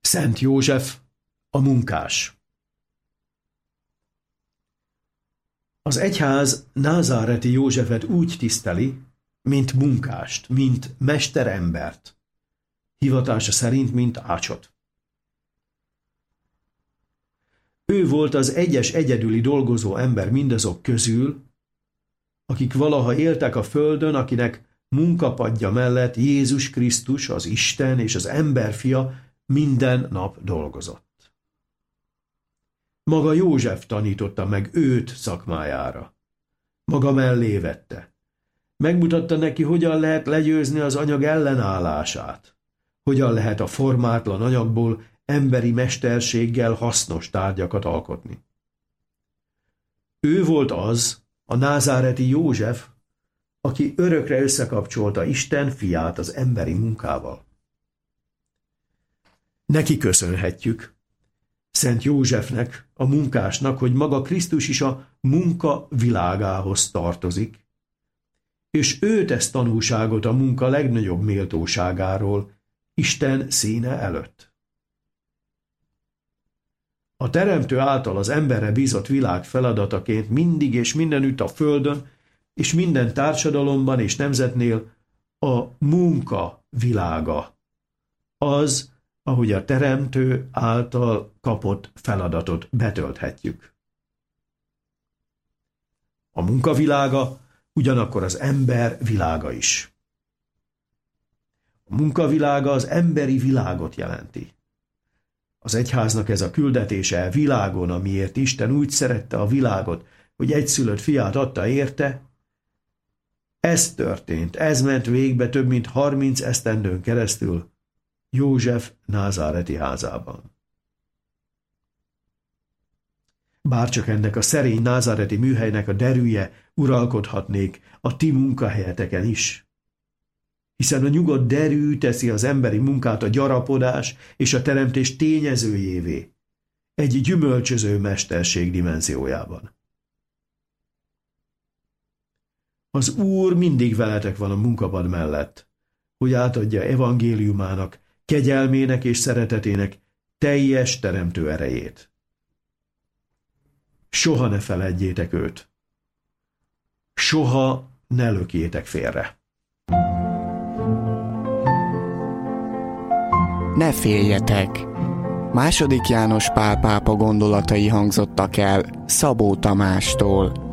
Szent József, a munkás. Az egyház názáreti Józsefet úgy tiszteli, mint munkást, mint mesterembert, hivatása szerint, mint ácsot. Ő volt az egyedüli dolgozó ember mindazok közül, akik valaha éltek a földön, akinek munkapadja mellett Jézus Krisztus, az Isten és az emberfia minden nap dolgozott. Maga József tanította meg őt szakmájára. Maga mellé vette. Megmutatta neki, hogyan lehet legyőzni az anyag ellenállását. Hogyan lehet a formátlan anyagból emberi mesterséggel hasznos tárgyakat alkotni. Ő volt az, a názáreti József, aki örökre összekapcsolta Isten fiát az emberi munkával. Neki köszönhetjük, Szent Józsefnek, a munkásnak, hogy maga Krisztus is a munka világához tartozik, és ő tesz tanúságot a munka legnagyobb méltóságáról, Isten színe előtt. A Teremtő által az emberre bízott világ feladataként mindig és mindenütt a földön és minden társadalomban és nemzetnél a munka világa, az, ahogy a Teremtő által kapott feladatot betölthetjük. A munkavilága ugyanakkor az ember világa is. A munkavilága az emberi világot jelenti. Az egyháznak ez a küldetése világon, amiért Isten úgy szerette a világot, hogy egyszülött fiát adta érte, ez történt, ez ment végbe több mint 30 esztendőn keresztül József názáreti házában. Bárcsak ennek a szerény názáreti műhelynek a derűje uralkodhatnék a ti munkahelyeteken is. Hiszen a nyugodt derű teszi az emberi munkát a gyarapodás és a teremtés tényezőjévé, egy gyümölcsöző mesterség dimenziójában. Az Úr mindig veletek van a munkapad mellett, hogy átadja evangéliumának, kegyelmének és szeretetének teljes teremtő erejét. Soha ne feledjétek őt. Soha ne lökjétek félre. Ne féljetek! II. János Pál pápa gondolatai hangzottak el Szabó Tamástól.